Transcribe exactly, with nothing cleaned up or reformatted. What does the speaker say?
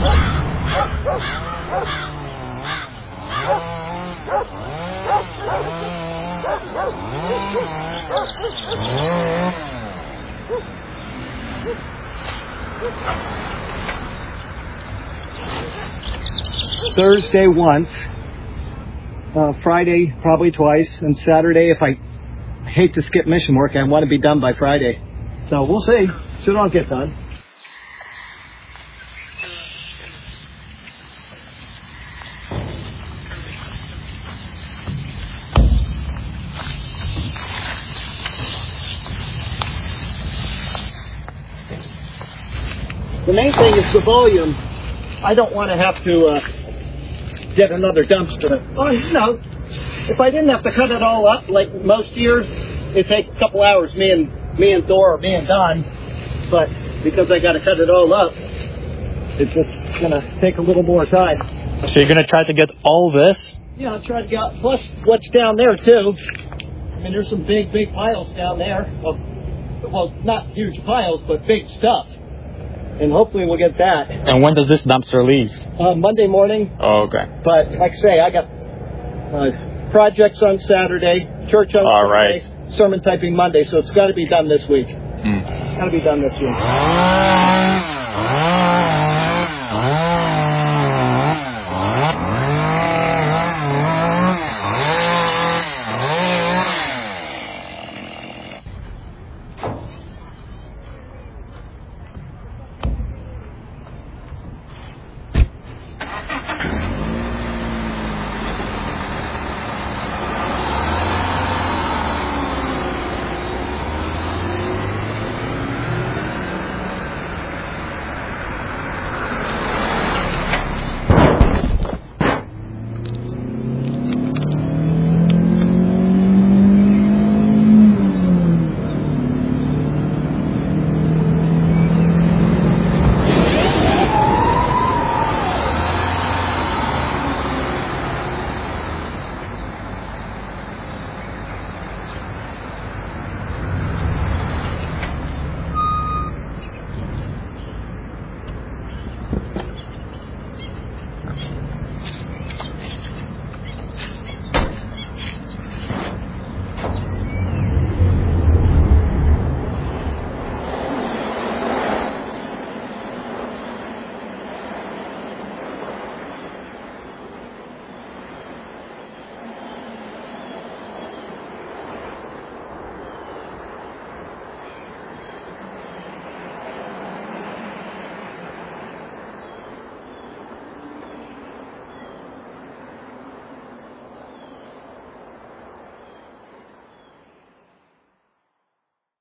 Thursday once, uh, Friday probably twice, and Saturday, if I hate to skip mission work, I want to be done by Friday. So we'll see. Should all get done. The main thing is the volume. I don't want to have to uh, get another dumpster. Oh, you know, if I didn't have to cut it all up like most years, it'd take a couple hours, me and me and Thor or me and Don. But because I got to cut it all up, it's just going to take a little more time. So you're going to try to get all this? Yeah, I'll try to get, plus what's down there too. I mean, there's some big, big piles down there. Of, well, not huge piles, but big stuff. And hopefully we'll get that. And when does this dumpster leave? Uh, Monday morning. Oh, okay. But like I say, I got uh, projects on Saturday, church on All Sunday, right. sermon typing Monday. So it's got to be done this week. Mm. It's got to be done this week.